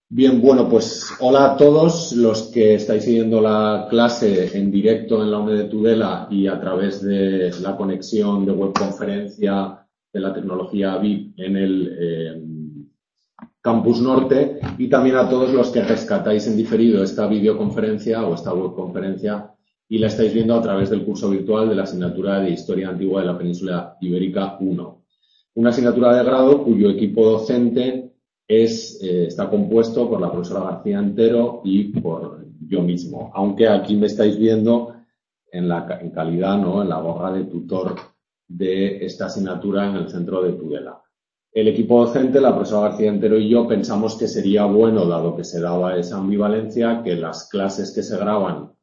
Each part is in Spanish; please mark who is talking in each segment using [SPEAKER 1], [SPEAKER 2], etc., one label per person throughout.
[SPEAKER 1] Bien, bueno, pues hola a todos los que estáis siguiendo la clase en directo en la UNED de Tudela y a través de la conexión de webconferencia de la tecnología VIP en el Campus Norte, y también a todos los que rescatáis en diferido esta videoconferencia o esta webconferencia y la estáis viendo a través del curso virtual de la asignatura de Historia Antigua de la Península Ibérica 1. Una asignatura de grado cuyo equipo docente está compuesto por la profesora García Antero y por yo mismo, aunque aquí me estáis viendo en calidad, ¿no?, en la gorra de tutor de esta asignatura en el centro de Tudela. El equipo docente, la profesora García Antero y yo, pensamos que sería bueno, dado que se daba esa ambivalencia, que las clases que se graban o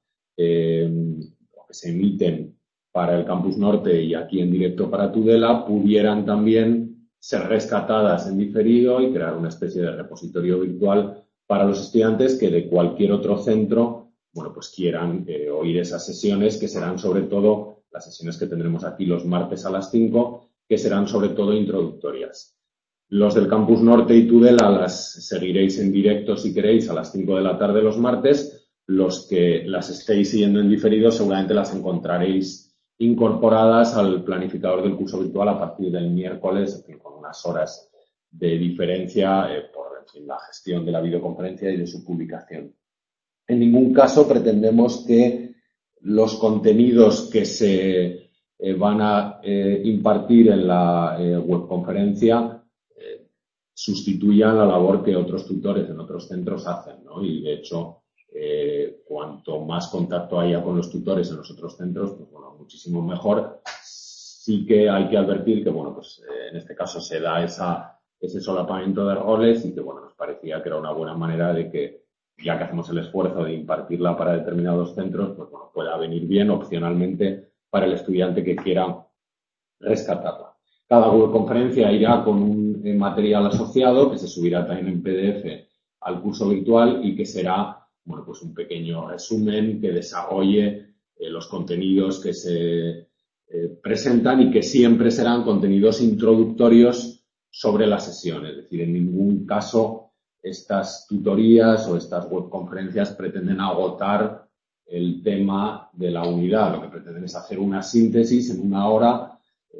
[SPEAKER 1] que se emiten para el Campus Norte y aquí en directo para Tudela pudieran también ser rescatadas en diferido y crear una especie de repositorio virtual para los estudiantes que de cualquier otro centro, bueno, pues quieran oír esas sesiones, que serán sobre todo las sesiones que tendremos aquí los martes a las 5, que serán sobre todo introductorias. Los del Campus Norte y Tudela las seguiréis en directo si queréis a las 5 de la tarde los martes. Los que las estéis siguiendo en diferido seguramente las encontraréis incorporadas al planificador del curso virtual a partir del miércoles, con unas horas de diferencia por la gestión de la videoconferencia y de su publicación. En ningún caso pretendemos que los contenidos que se van a impartir en la webconferencia sustituyan la labor que otros tutores en otros centros hacen, ¿no? Y de hecho, cuanto más contacto haya con los tutores en los otros centros, pues bueno, muchísimo mejor. Sí que hay que advertir que, bueno, pues en este caso se da ese solapamiento de roles y que, bueno, nos parecía que era una buena manera de que, ya que hacemos el esfuerzo de impartirla para determinados centros, pues bueno, pueda venir bien opcionalmente para el estudiante que quiera rescatarla. Cada webconferencia irá con un material asociado que se subirá también en PDF al curso virtual y que será, bueno, pues un pequeño resumen que desarrolle los contenidos que se presentan y que siempre serán contenidos introductorios sobre la sesión. Es decir, en ningún caso estas tutorías o estas webconferencias pretenden agotar el tema de la unidad. Lo que pretenden es hacer una síntesis en una hora,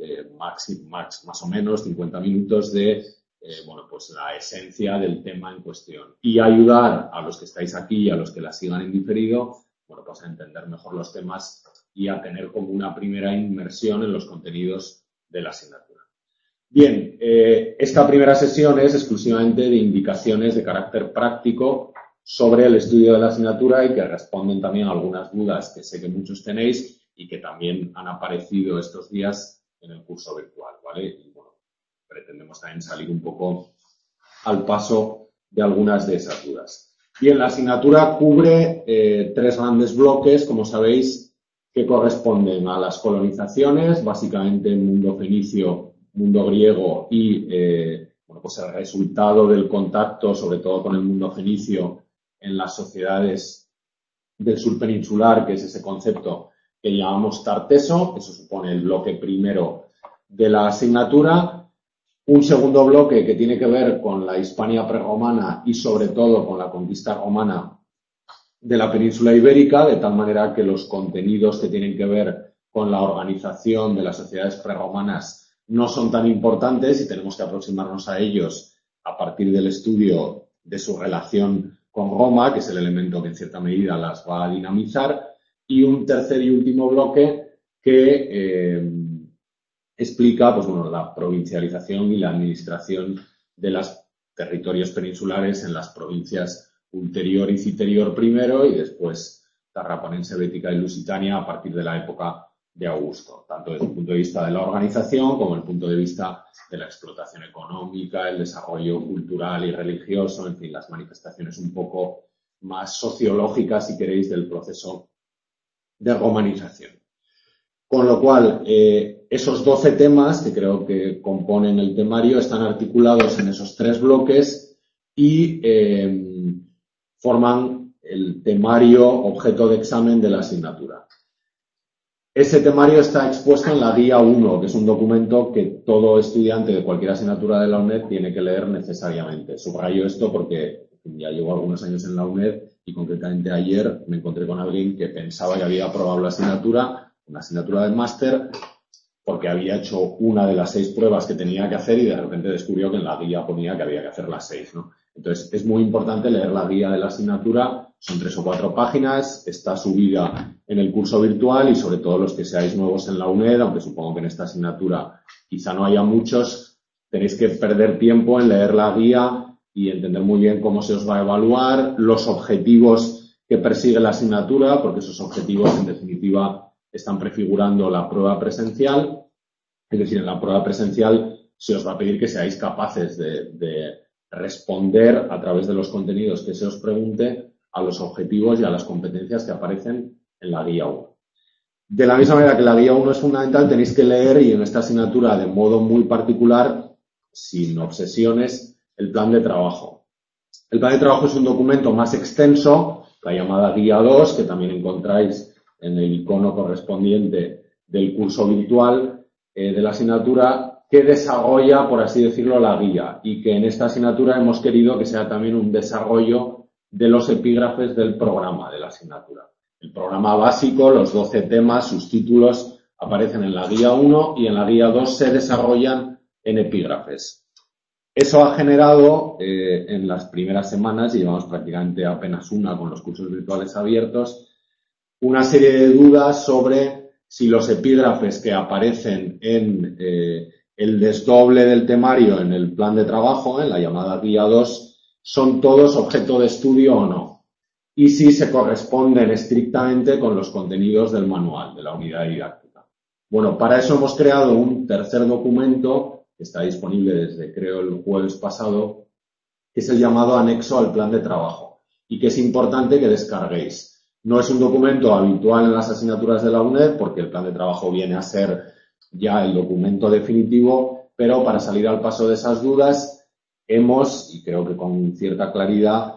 [SPEAKER 1] más o menos 50 minutos de bueno, pues la esencia del tema en cuestión y ayudar a los que estáis aquí y a los que la sigan en diferido, bueno, pues a entender mejor los temas y a tener como una primera inmersión en los contenidos de la asignatura. Bien, esta primera sesión es exclusivamente de indicaciones de carácter práctico sobre el estudio de la asignatura y que responden también a algunas dudas que sé que muchos tenéis y que también han aparecido estos días en el curso virtual, ¿vale? Y bueno, pretendemos también salir un poco al paso de algunas de esas dudas. Bien, la asignatura cubre tres grandes bloques, como sabéis, que corresponden a las colonizaciones, básicamente el mundo fenicio, mundo griego y bueno, pues el resultado del contacto, sobre todo con el mundo fenicio, en las sociedades del sur peninsular, que es ese concepto que llamamos Tarteso. Eso supone el bloque primero de la asignatura. Un segundo bloque que tiene que ver con la Hispania prerromana y sobre todo con la conquista romana de la península ibérica, de tal manera que los contenidos que tienen que ver con la organización de las sociedades prerromanas no son tan importantes y tenemos que aproximarnos a ellos a partir del estudio de su relación con Roma, que es el elemento que en cierta medida las va a dinamizar, y un tercer y último bloque que explica, pues bueno, la provincialización y la administración de los territorios peninsulares en las provincias ulterior y citerior primero y después Tarraconense, Bética y Lusitania a partir de la época de Augusto, tanto desde el punto de vista de la organización como desde el punto de vista de la explotación económica, el desarrollo cultural y religioso, en fin, las manifestaciones un poco más sociológicas, si queréis, del proceso de romanización. Con lo cual, esos 12 temas que creo que componen el temario están articulados en esos tres bloques y forman el temario objeto de examen de la asignatura. Ese temario está expuesto en la guía 1, que es un documento que todo estudiante de cualquier asignatura de la UNED tiene que leer necesariamente. Subrayo esto porque ya llevo algunos años en la UNED y concretamente ayer me encontré con alguien que pensaba que había aprobado la asignatura, una asignatura del máster, porque había hecho una de las 6 pruebas que tenía que hacer y de repente descubrió que en la guía ponía que había que hacer las 6, ¿no? Entonces, es muy importante leer la guía de la asignatura, son 3 o 4 páginas, está subida en el curso virtual y sobre todo los que seáis nuevos en la UNED, aunque supongo que en esta asignatura quizá no haya muchos, tenéis que perder tiempo en leer la guía y entender muy bien cómo se os va a evaluar, los objetivos que persigue la asignatura, porque esos objetivos, en definitiva, están prefigurando la prueba presencial. Es decir, en la prueba presencial se os va a pedir que seáis capaces de responder a través de los contenidos que se os pregunte a los objetivos y a las competencias que aparecen en la guía 1. De la misma manera que la guía 1 es fundamental, tenéis que leer, y en esta asignatura de modo muy particular, sin obsesiones, el plan de trabajo. El plan de trabajo es un documento más extenso, la llamada guía 2, que también encontráis en el icono correspondiente del curso virtual de la asignatura, que desarrolla, por así decirlo, la guía, y que en esta asignatura hemos querido que sea también un desarrollo de los epígrafes del programa de la asignatura. El programa básico, los 12 temas, sus títulos aparecen en la guía 1 y en la guía 2 se desarrollan en epígrafes. Eso ha generado en las primeras semanas, y llevamos prácticamente apenas una con los cursos virtuales abiertos, una serie de dudas sobre si los epígrafes que aparecen en el desdoble del temario en el plan de trabajo, en la llamada guía 2, son todos objeto de estudio o no. Y si se corresponden estrictamente con los contenidos del manual, de la unidad didáctica. Bueno, para eso hemos creado un tercer documento que está disponible desde, creo, el jueves pasado, que es el llamado anexo al plan de trabajo y que es importante que descarguéis. No es un documento habitual en las asignaturas de la UNED porque el plan de trabajo viene a ser ya el documento definitivo, pero para salir al paso de esas dudas hemos, y creo que con cierta claridad,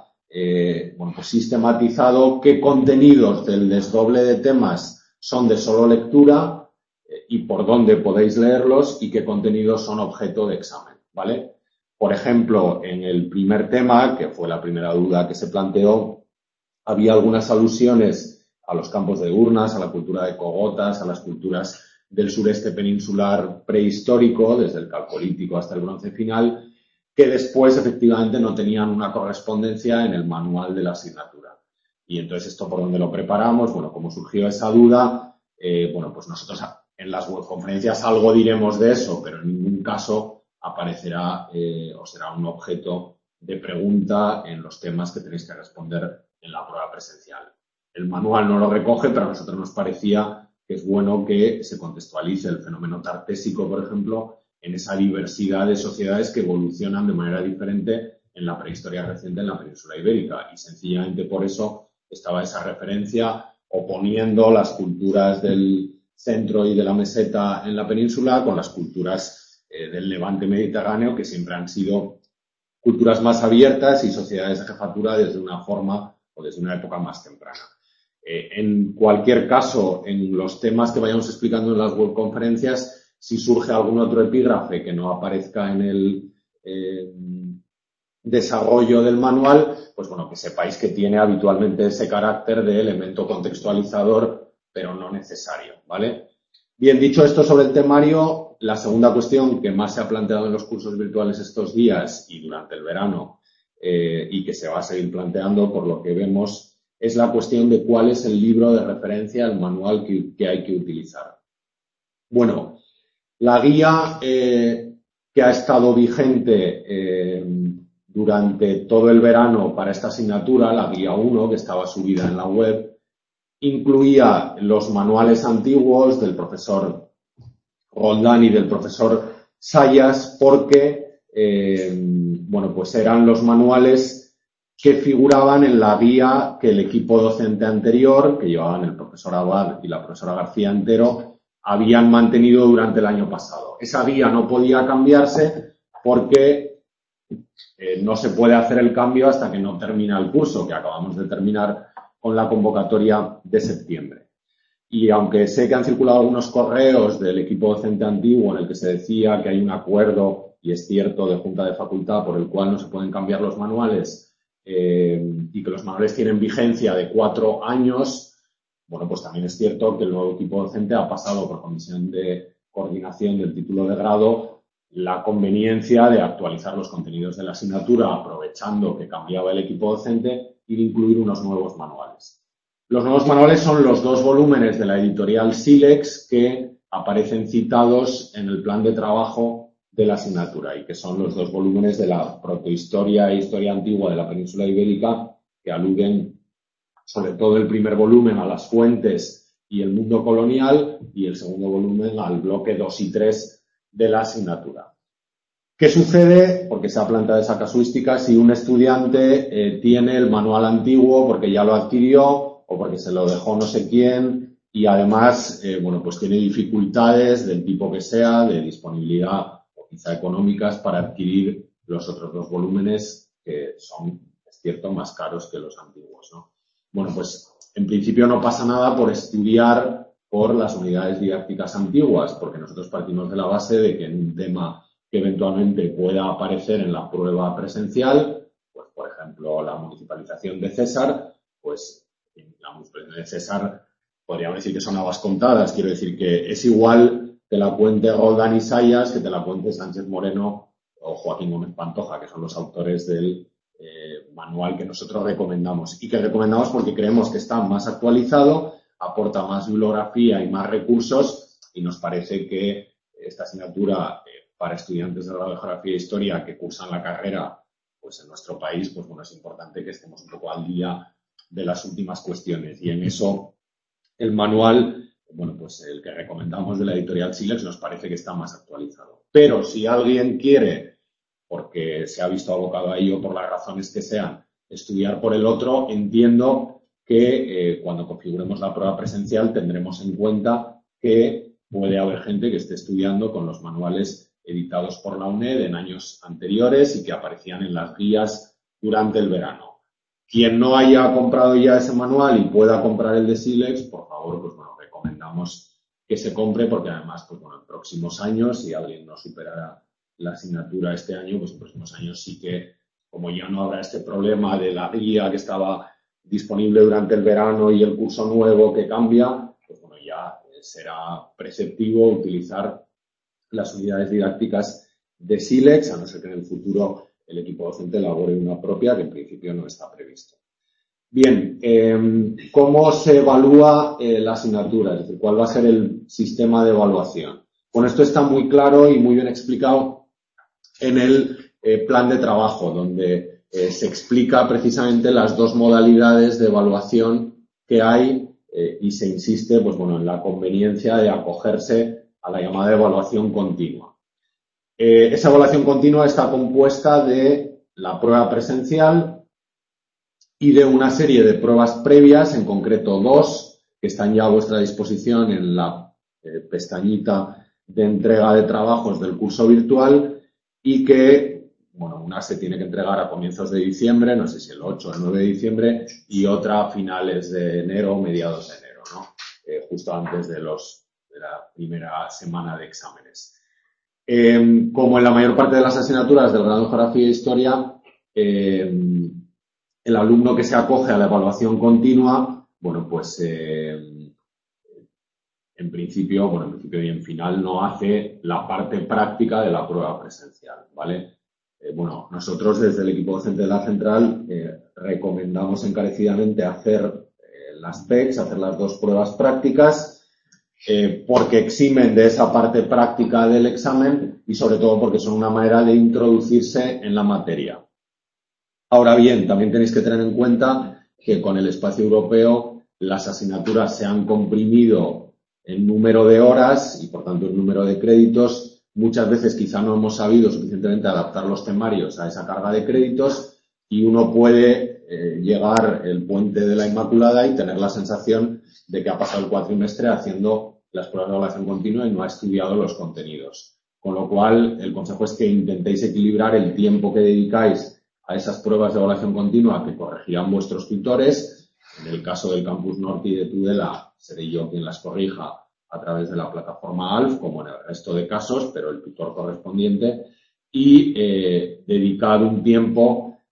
[SPEAKER 1] pues sistematizado qué contenidos del desdoble de temas son de solo lectura y por dónde podéis leerlos y qué contenidos son objeto de examen, ¿vale? Por ejemplo, en el primer tema, que fue la primera duda que se planteó, había algunas alusiones a los campos de urnas, a la cultura de cogotas, a las culturas del sureste peninsular prehistórico, desde el calcolítico hasta el bronce final, que después efectivamente no tenían una correspondencia en el manual de la asignatura. Y entonces, ¿esto por dónde lo preparamos? Bueno, como surgió esa duda, pues nosotros en las webconferencias algo diremos de eso, pero en ningún caso aparecerá o será un objeto de pregunta en los temas que tenéis que responder en la prueba presencial. El manual no lo recoge, pero a nosotros nos parecía que es bueno que se contextualice el fenómeno tartésico, por ejemplo, en esa diversidad de sociedades que evolucionan de manera diferente en la prehistoria reciente en la península ibérica. Y sencillamente por eso estaba esa referencia oponiendo las culturas del centro y de la meseta en la península con las culturas del levante mediterráneo, que siempre han sido culturas más abiertas y sociedades de jefatura desde una forma o desde una época más temprana. En cualquier caso, en los temas que vayamos explicando en las webconferencias, si surge algún otro epígrafe que no aparezca en el desarrollo del manual, pues bueno, que sepáis que tiene habitualmente ese carácter de elemento contextualizador, pero no necesario, ¿vale? Bien, dicho esto sobre el temario, la segunda cuestión que más se ha planteado en los cursos virtuales estos días y durante el verano y que se va a seguir planteando por lo que vemos es la cuestión de cuál es el libro de referencia, el manual que hay que utilizar. Bueno, la guía que ha estado vigente durante todo el verano para esta asignatura, la guía 1, que estaba subida en la web, incluía los manuales antiguos del profesor Roldán y del profesor Sayas porque, pues eran los manuales que figuraban en la guía que el equipo docente anterior, que llevaban el profesor Abad y la profesora García Antero, habían mantenido durante el año pasado. Esa guía no podía cambiarse porque no se puede hacer el cambio hasta que no termina el curso, que acabamos de terminar con la convocatoria de septiembre. Y aunque sé que han circulado algunos correos del equipo docente antiguo en el que se decía que hay un acuerdo, y es cierto, de Junta de Facultad por el cual no se pueden cambiar los manuales y que los manuales tienen vigencia de 4 años, bueno, pues también es cierto que el nuevo equipo docente ha pasado por comisión de coordinación del título de grado la conveniencia de actualizar los contenidos de la asignatura aprovechando que cambiaba el equipo docente y de incluir unos nuevos manuales. Los nuevos manuales son los 2 volúmenes de la editorial Silex que aparecen citados en el plan de trabajo de la asignatura y que son los 2 volúmenes de la protohistoria e historia antigua de la península ibérica que aluden sobre todo el primer volumen a las fuentes y el mundo colonial y el segundo volumen al bloque 2 y 3 de la asignatura. ¿Qué sucede? Porque se ha planteado esa casuística si un estudiante tiene el manual antiguo porque ya lo adquirió o porque se lo dejó no sé quién y además, bueno, pues tiene dificultades del tipo que sea, de disponibilidad o quizá económicas para adquirir los otros 2 volúmenes que son, es cierto, más caros que los antiguos, ¿no? Bueno, pues en principio no pasa nada por estudiar por las unidades didácticas antiguas, porque nosotros partimos de la base de que en un tema que eventualmente pueda aparecer en la prueba presencial, pues por ejemplo la municipalización de César, pues en la municipalización de César podríamos decir que son habas contadas, quiero decir que es igual que la cuente Roldán y Sayas que te la cuente Sánchez Moreno o Joaquín Gómez Pantoja, que son los autores del manual que nosotros recomendamos y que recomendamos porque creemos que está más actualizado, aporta más bibliografía y más recursos y nos parece que esta asignatura para estudiantes de grado de Geografía e Historia que cursan la carrera pues en nuestro país, pues bueno, es importante que estemos un poco al día de las últimas cuestiones y en eso el manual, bueno, pues el que recomendamos de la editorial Silex nos parece que está más actualizado. Pero si alguien quiere, porque se ha visto abocado a ello por las razones que sean, estudiar por el otro, entiendo que cuando configuremos la prueba presencial tendremos en cuenta que puede haber gente que esté estudiando con los manuales editados por la UNED en años anteriores y que aparecían en las guías durante el verano. Quien no haya comprado ya ese manual y pueda comprar el de Silex, por favor, pues bueno, recomendamos que se compre porque además, pues bueno, en próximos años, si alguien no superara la asignatura este año, pues en próximos años sí que, como ya no habrá este problema de la guía que estaba disponible durante el verano y el curso nuevo que cambia, pues bueno, ya será preceptivo utilizar las unidades didácticas de Silex, a no ser que en el futuro el equipo docente elabore una propia, que en principio no está previsto. Bien, ¿cómo se evalúa la asignatura? Es decir, ¿cuál va a ser el sistema de evaluación? Bueno, esto está muy claro y muy bien explicado en el plan de trabajo, donde se explica precisamente las 2 modalidades de evaluación que hay y se insiste, pues bueno, en la conveniencia de acogerse a la llamada evaluación continua. Esa evaluación continua está compuesta de la prueba presencial y de una serie de pruebas previas, en concreto 2, que están ya a vuestra disposición en la pestañita de entrega de trabajos del curso virtual y que, bueno, una se tiene que entregar a comienzos de diciembre, no sé si el 8 o el 9 de diciembre, y otra a finales de enero o mediados de enero, ¿no? Justo antes de la primera semana de exámenes. Como en la mayor parte de las asignaturas del grado de Geografía e Historia, el alumno que se acoge a la evaluación continua, bueno, pues en principio y en final no hace la parte práctica de la prueba presencial, ¿vale? Bueno, nosotros desde el equipo docente de la central recomendamos encarecidamente hacer las PECs, hacer las 2 pruebas prácticas, porque eximen de esa parte práctica del examen y sobre todo porque son una manera de introducirse en la materia. Ahora bien, también tenéis que tener en cuenta que con el espacio europeo las asignaturas se han comprimido en número de horas y por tanto en número de créditos. Muchas veces quizá no hemos sabido suficientemente adaptar los temarios a esa carga de créditos y uno puede llegar el puente de la Inmaculada y tener la sensación de que ha pasado el cuatrimestre haciendo las pruebas de evaluación continua y no ha estudiado los contenidos. Con lo cual, el consejo es que intentéis equilibrar el tiempo que dedicáis a esas pruebas de evaluación continua que corregirán vuestros tutores. En el caso del Campus Norte y de Tudela, seré yo quien las corrija a través de la plataforma ALF, como en el resto de casos, pero el tutor correspondiente, y dedicar un tiempo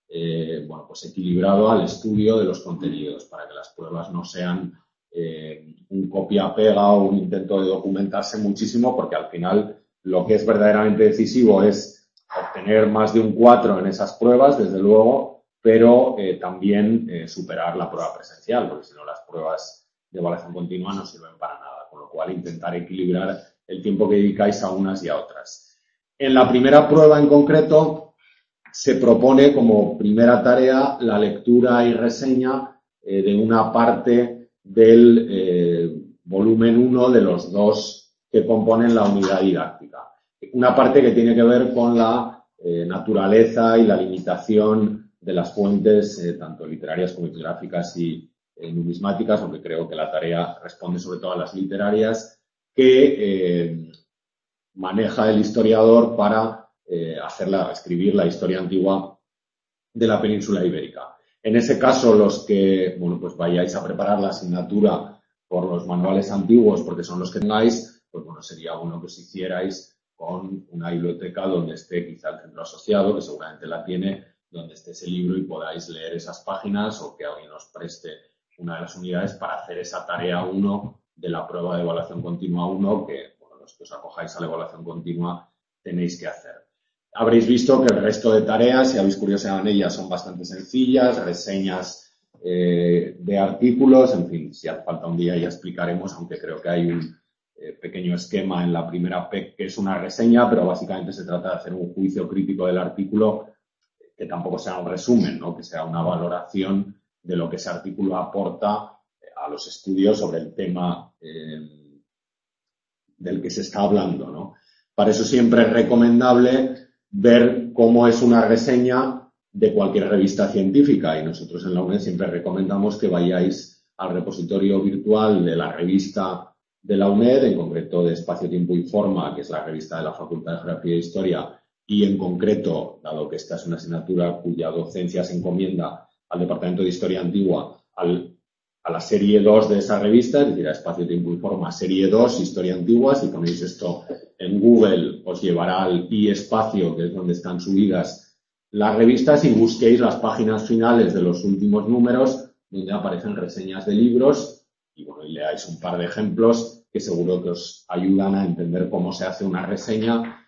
[SPEAKER 1] bueno, pues equilibrado al estudio de los contenidos, para que las pruebas no sean un copia-pega o un intento de documentarse muchísimo, porque al final lo que es verdaderamente decisivo es obtener más de un 4 en esas pruebas, desde luego, pero también superar la prueba presencial, porque si no las pruebas de evaluación continua no sirven para nada, con lo cual intentar equilibrar el tiempo que dedicáis a unas y a otras. En la primera prueba en concreto se propone como primera tarea la lectura y reseña de una parte del volumen 1 de los 2 que componen la unidad didáctica. Una parte que tiene que ver con la naturaleza y la limitación de las fuentes, tanto literarias como bibliográficas y numismáticas, aunque creo que la tarea responde sobre todo a las literarias, que maneja el historiador para escribir la historia antigua de la península ibérica. En ese caso, los que, bueno, pues vayáis a preparar la asignatura por los manuales antiguos, porque son los que tengáis, pues bueno, sería bueno que os hicierais con una biblioteca donde esté quizá el centro asociado, que seguramente la tiene, donde esté ese libro y podáis leer esas páginas, o que alguien os preste una de las unidades para hacer esa tarea 1 de la prueba de evaluación continua 1, que, bueno, los que os acojáis a la evaluación continua tenéis que hacer. Habréis visto que el resto de tareas, si habéis curiosidad en ellas, son bastante sencillas, reseñas de artículos, en fin, si hace falta un día ya explicaremos, aunque creo que hay un pequeño esquema en la primera PEC que es una reseña, pero básicamente se trata de hacer un juicio crítico del artículo, que tampoco sea un resumen, ¿no? Que sea una valoración de lo que ese artículo aporta a los estudios sobre el tema del que se está hablando, ¿no? Para eso siempre es recomendable ver cómo es una reseña de cualquier revista científica, y nosotros en la UNED siempre recomendamos que vayáis al repositorio virtual de la revista de la UNED, en concreto de Espacio, Tiempo y Forma, que es la revista de la Facultad de Geografía e Historia, y en concreto, dado que esta es una asignatura cuya docencia se encomienda al Departamento de Historia Antigua, a la serie 2 de esa revista, es decir, a Espacio, Tiempo y Forma, serie 2, Historia Antigua. Si ponéis esto en Google, os llevará al i-espacio, que es donde están subidas las revistas, y busquéis las páginas finales de los últimos números, donde aparecen reseñas de libros, y bueno, y leáis un par de ejemplos que seguro que os ayudan a entender cómo se hace una reseña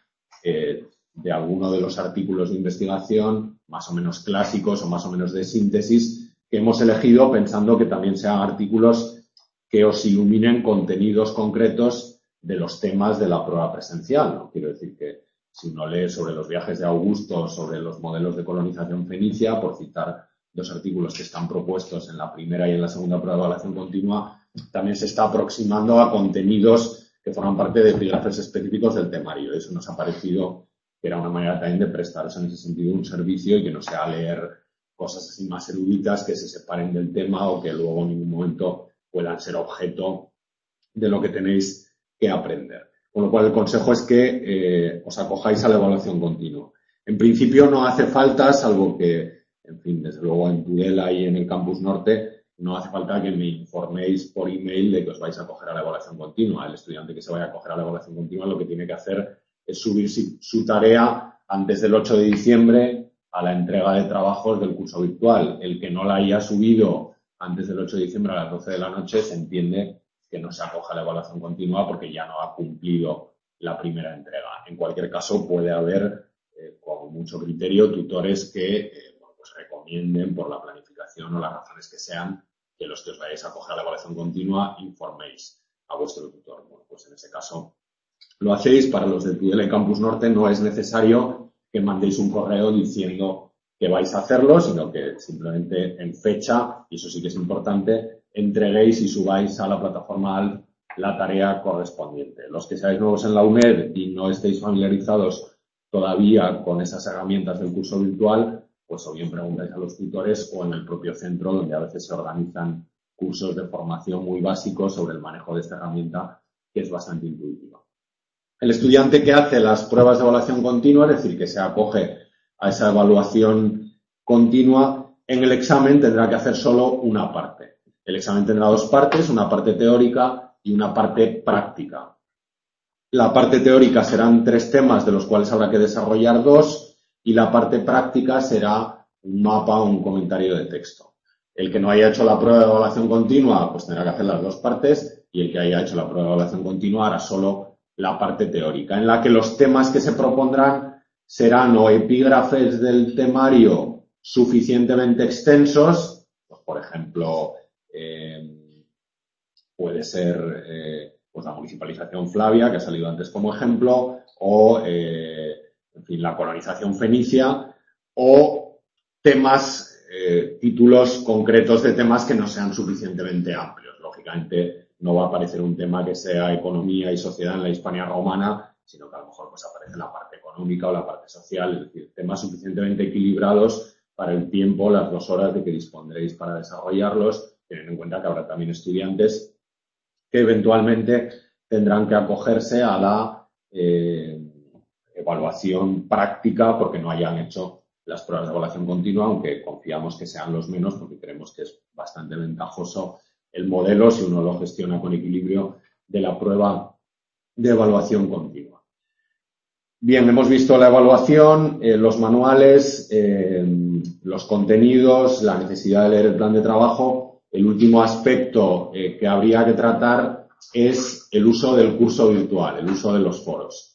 [SPEAKER 1] de alguno de los artículos de investigación más o menos clásicos o más o menos de síntesis que hemos elegido, pensando que también sean artículos que os iluminen contenidos concretos de los temas de la prueba presencial, ¿no? Quiero decir que si uno lee sobre los viajes de Augusto, sobre los modelos de colonización fenicia, por citar dos artículos que están propuestos en la primera y en la segunda prueba de evaluación continua, también se está aproximando a contenidos que forman parte de epígrafes específicos del temario. Eso nos ha parecido que era una manera también de prestaros en ese sentido un servicio, y que no sea leer cosas así más eruditas que se separen del tema o que luego en ningún momento puedan ser objeto de lo que tenéis que aprender. Con lo cual, el consejo es que os acojáis a la evaluación continua. En principio no hace falta, salvo que, en fin, desde luego en Tudela y en el Campus Norte, no hace falta que me informéis por email de que os vais a acoger a la evaluación continua. El estudiante que se vaya a acoger a la evaluación continua lo que tiene que hacer es subir su tarea antes del 8 de diciembre a la entrega de trabajos del curso virtual. El que no la haya subido antes del 8 de diciembre a las 12 de la noche, se entiende que no se acoja a la evaluación continua porque ya no ha cumplido la primera entrega. En cualquier caso, puede haber, con mucho criterio, tutores que bueno, pues recomienden, por la planificación o las razones que sean, que los que os vayáis a acoger a la evaluación continua informéis a vuestro tutor. Bueno, pues en ese caso lo hacéis. Para los de Tudela y Campus Norte no es necesario que mandéis un correo diciendo que vais a hacerlo, sino que simplemente en fecha, y eso sí que es importante, entreguéis y subáis a la plataforma ALF la tarea correspondiente. Los que seáis nuevos en la UNED y no estéis familiarizados todavía con esas herramientas del curso virtual, pues o bien preguntáis a los tutores o en el propio centro, donde a veces se organizan cursos de formación muy básicos sobre el manejo de esta herramienta, que es bastante intuitiva. El estudiante que hace las pruebas de evaluación continua, es decir, que se acoge a esa evaluación continua, en el examen tendrá que hacer solo una parte. El examen tendrá dos partes, una parte teórica y una parte práctica. La parte teórica serán 3 temas, de los cuales habrá que desarrollar 2, y la parte práctica será un mapa o un comentario de texto. El que no haya hecho la prueba de evaluación continua, pues tendrá que hacer las dos partes, y el que haya hecho la prueba de evaluación continua hará solo la parte teórica, en la que los temas que se propondrán serán o epígrafes del temario suficientemente extensos, pues por ejemplo, puede ser pues la municipalización Flavia, que ha salido antes como ejemplo, o en fin, la colonización fenicia, o temas, títulos concretos de temas que no sean suficientemente amplios. Lógicamente, no va a aparecer un tema que sea economía y sociedad en la Hispania romana, sino que a lo mejor pues aparece la parte económica o la parte social, es decir, temas suficientemente equilibrados para el tiempo, las 2 horas de que dispondréis para desarrollarlos, teniendo en cuenta que habrá también estudiantes que eventualmente tendrán que acogerse a la evaluación práctica porque no hayan hecho las pruebas de evaluación continua, aunque confiamos que sean los menos porque creemos que es bastante ventajoso el modelo, si uno lo gestiona con equilibrio, de la prueba de evaluación continua. Bien, hemos visto la evaluación, los manuales, los contenidos, la necesidad de leer el plan de trabajo. El último aspecto que habría que tratar es el uso del curso virtual, el uso de los foros.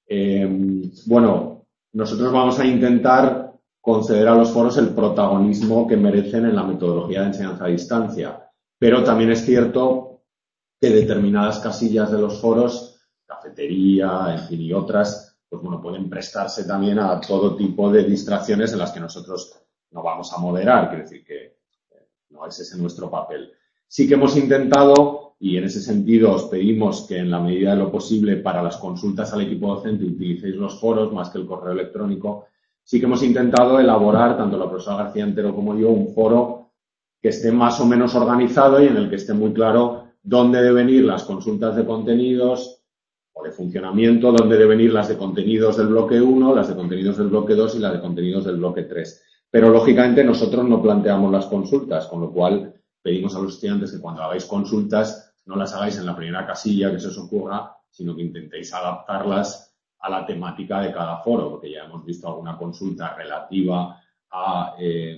[SPEAKER 1] Bueno, nosotros vamos a intentar conceder a los foros el protagonismo que merecen en la metodología de enseñanza a distancia, pero también es cierto que determinadas casillas de los foros, cafetería, en fin, y otras, pues bueno, pueden prestarse también a todo tipo de distracciones en las que nosotros no vamos a moderar, quiere decir que no es ese nuestro papel. Sí que hemos intentado, y en ese sentido os pedimos que en la medida de lo posible para las consultas al equipo docente utilicéis los foros más que el correo electrónico. Sí que hemos intentado elaborar, tanto la profesora García Antero como yo, un foro que esté más o menos organizado y en el que esté muy claro dónde deben ir las consultas de contenidos o de funcionamiento, dónde deben ir las de contenidos del bloque 1, las de contenidos del bloque 2 y las de contenidos del bloque 3. Pero, lógicamente, nosotros no planteamos las consultas, con lo cual pedimos a los estudiantes que cuando hagáis consultas no las hagáis en la primera casilla que se os ocurra, sino que intentéis adaptarlas a la temática de cada foro, porque ya hemos visto alguna consulta relativa a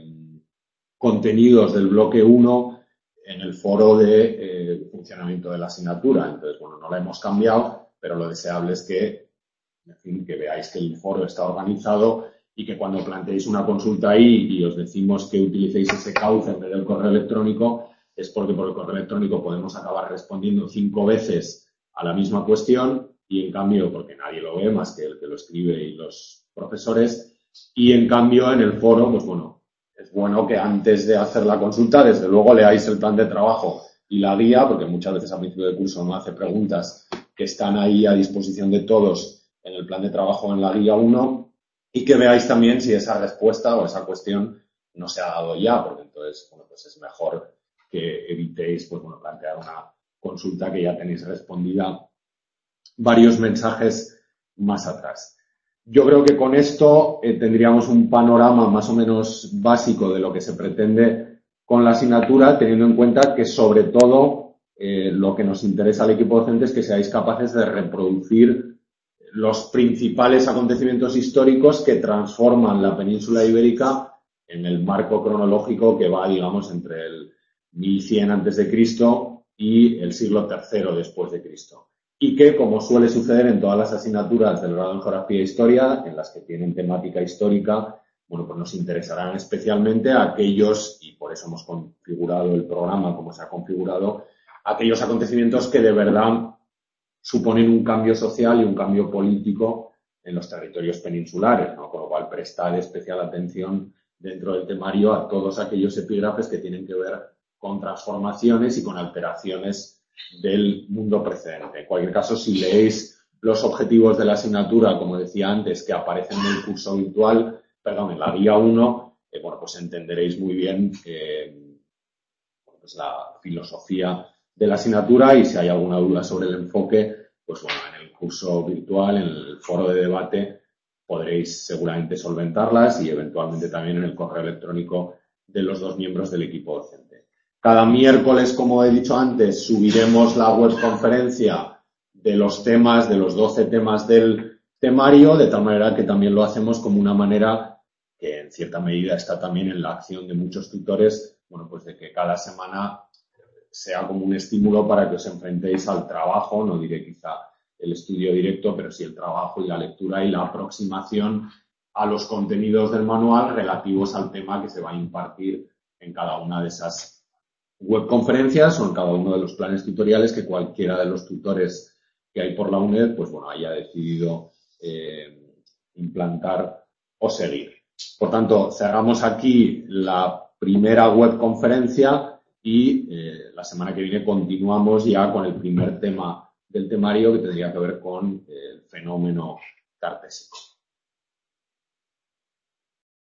[SPEAKER 1] contenidos del bloque 1 en el foro de funcionamiento de la asignatura. Entonces, bueno, no la hemos cambiado, pero lo deseable es que, en fin, que veáis que el foro está organizado y que cuando planteéis una consulta ahí y os decimos que utilicéis ese cauce en vez del correo electrónico, es porque por el correo electrónico podemos acabar respondiendo 5 veces a la misma cuestión y, en cambio, porque nadie lo ve más que el que lo escribe y los profesores, y, en cambio, en el foro, pues bueno, es bueno que antes de hacer la consulta, desde luego, leáis el plan de trabajo y la guía, porque muchas veces al principio del curso uno hace preguntas que están ahí a disposición de todos en el plan de trabajo en la guía 1, y que veáis también si esa respuesta o esa cuestión no se ha dado ya, porque entonces, bueno, pues es mejor que evitéis, pues bueno, plantear una consulta que ya tenéis respondida varios mensajes más atrás. Yo creo que con esto tendríamos un panorama más o menos básico de lo que se pretende con la asignatura, teniendo en cuenta que, sobre todo, lo que nos interesa al equipo docente es que seáis capaces de reproducir los principales acontecimientos históricos que transforman la península ibérica en el marco cronológico que va, digamos, entre el 1100 a.C. y el siglo III después de Cristo. Y que, como suele suceder en todas las asignaturas del grado en Geografía e Historia, en las que tienen temática histórica, bueno, pues nos interesarán especialmente aquellos, y por eso hemos configurado el programa como se ha configurado, aquellos acontecimientos que de verdad suponen un cambio social y un cambio político en los territorios peninsulares, ¿no? Con lo cual, prestar especial atención dentro del temario a todos aquellos epígrafes que tienen que ver con transformaciones y con alteraciones del mundo precedente. En cualquier caso, si leéis los objetivos de la asignatura, como decía antes, que aparecen en el curso virtual, en la guía 1, bueno, pues entenderéis muy bien pues la filosofía de la asignatura, y si hay alguna duda sobre el enfoque, pues bueno, en el curso virtual, en el foro de debate, podréis seguramente solventarlas y eventualmente también en el correo electrónico de los 2 miembros del equipo docente. Cada miércoles, como he dicho antes, subiremos la webconferencia de los temas, de los 12 temas del temario, de tal manera que también lo hacemos como una manera que en cierta medida está también en la acción de muchos tutores, bueno, pues de que cada semana sea como un estímulo para que os enfrentéis al trabajo, no diré quizá el estudio directo, pero sí el trabajo y la lectura y la aproximación a los contenidos del manual relativos al tema que se va a impartir en cada una de esas webconferencias o en cada uno de los planes tutoriales que cualquiera de los tutores que hay por la UNED, pues bueno, haya decidido implantar o seguir. Por tanto, cerramos aquí la primera webconferencia y la semana que viene continuamos ya con el primer tema del temario que tendría que ver con el fenómeno cartesiano.